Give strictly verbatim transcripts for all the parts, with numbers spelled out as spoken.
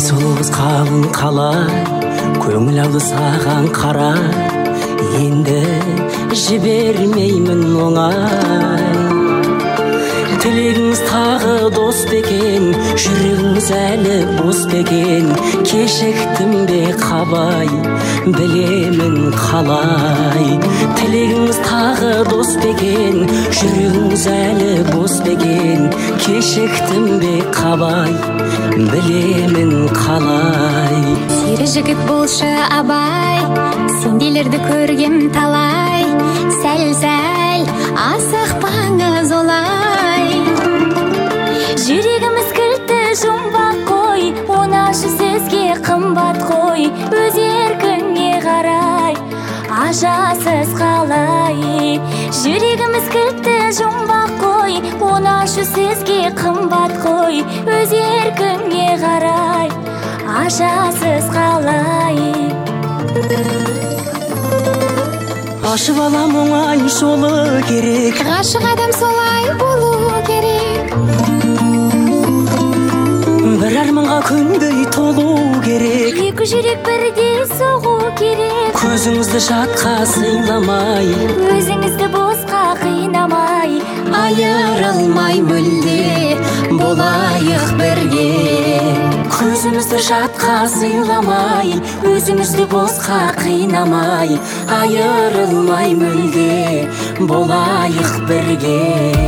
Айсұлуыз қалың қалай, көңіл алды саған қарай, енді жібермеймін оңай. Тілегіңіз тағы дос бекен, жүрегіңіз әлі бос бекен, кешіктім бе қабай, білемін қалай. Тілегіңіз тағы дос бекен, жүрегіңіз әлі бос бекен, кешіктім бе қабай, білемін қалай. Сері жігіт болшы абай, сенделерді көргем талай, сәл-сәл асықпаңыз олай. Жүрегіміз кілтті жұмбақ қой, онашы сөзге қымбат қой, өз еркіңе қарай, ажасыз қалай. Жүрегіміз кілтті жұмбақ қой, онашы сөзге қымбат қой, өз еркіңе қарай, ажасыз қалай. Ашып алам оңай жолы керек, ғашық адам солай болу керек. Бір арманға күндей толу керек, Екі жүрек бірде соғу керек. көзіңізді жатқа сыйламай, Өзіңізді босқа қинамай, айырылмай мүлде болайық бірге. Көзімізді жатқа сыйламай, өзімізді босқа қинамай, айырылмай мүлде болайық бірге.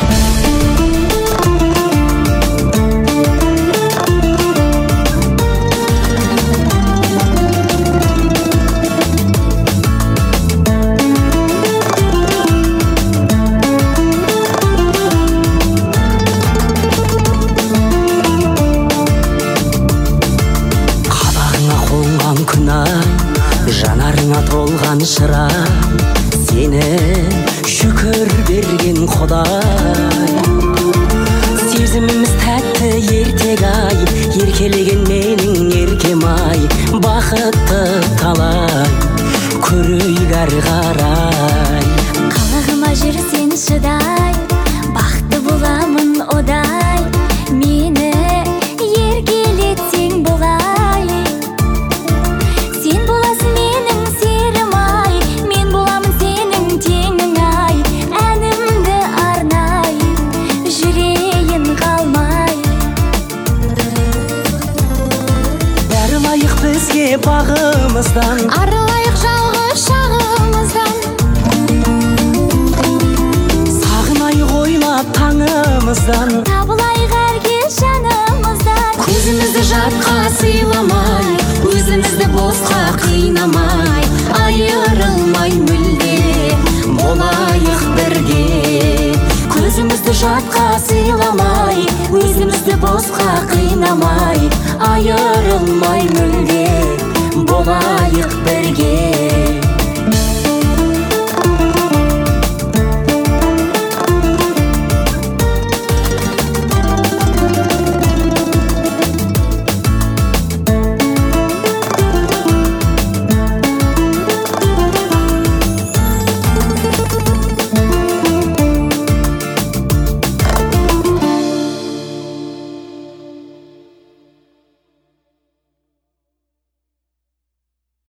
Жанарыңа толған шырай, сені шүкір берген Құдай. Сезіміміз тәтті ертек ай, еркелеген менің еркем ай, бақытты талай, көрейік әрі қарай. Қалағыма жүрсен шыдай, бақытты боламын одай, мені еркелетсең болай. Бізге бағымыздан, арылайық жалғыз шағымыздан, сағынайық ойлап таңымыздан, табылайық әрге жанымыздан. Көзімізді жатқа сыйламай, өзімізді босқа қинамай, айырылмай мүлде болайық бірге. Көзімізді жатқа сыйламай, өзімізді босқа қинамай, айырылмай мүлде болайық бірге.